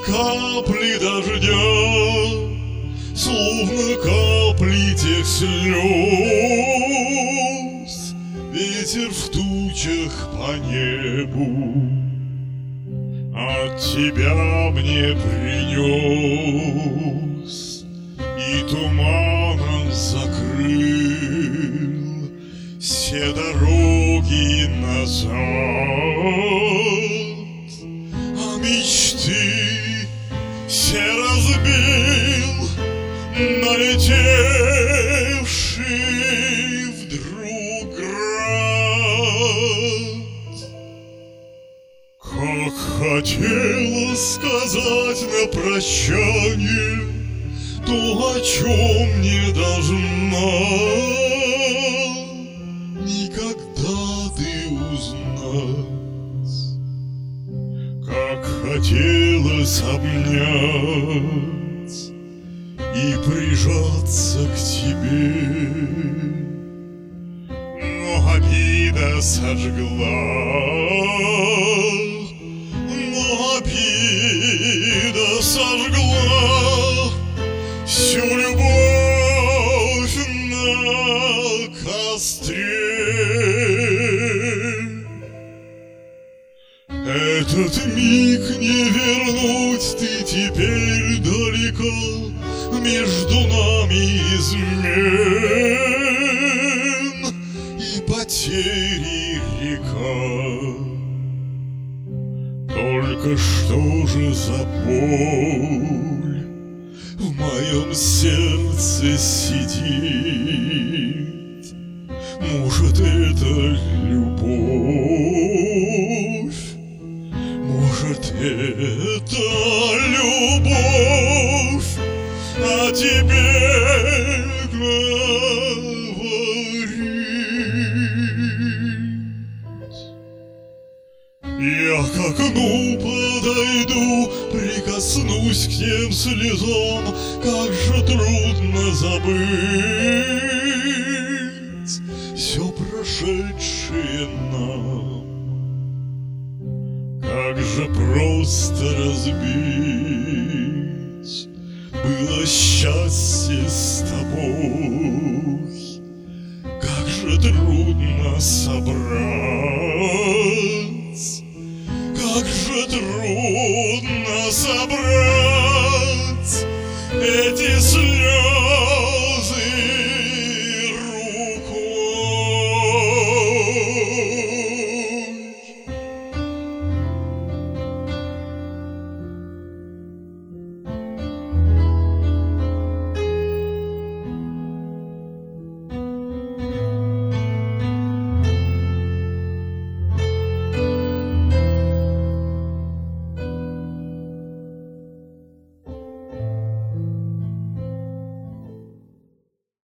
капли дождя, словно капли тех слез, ветер в тучах по небу от тебя мне принес и туманом закрыл все дороги назад, а мечты все разбил налетевший вдруг град. Как хотелось сказать на прощание то, о чем не должна никогда ты узнать. Как хотелось обнять и прижаться к тебе, но обида сожгла, всю любовь на костре. Этот миг не вернуть, ты теперь далеко, между нами измен и потери река. Только что же за боль в моем сердце сидит? Может, это любовь? Может, это любовь о тебе говорит? Я к окну подойду, прикоснусь к тем слезам, как же трудно забыть все прошедшее нам. Как же просто разбить было счастье с тобой, как же трудно собрать, как же трудно собрать эти слезы.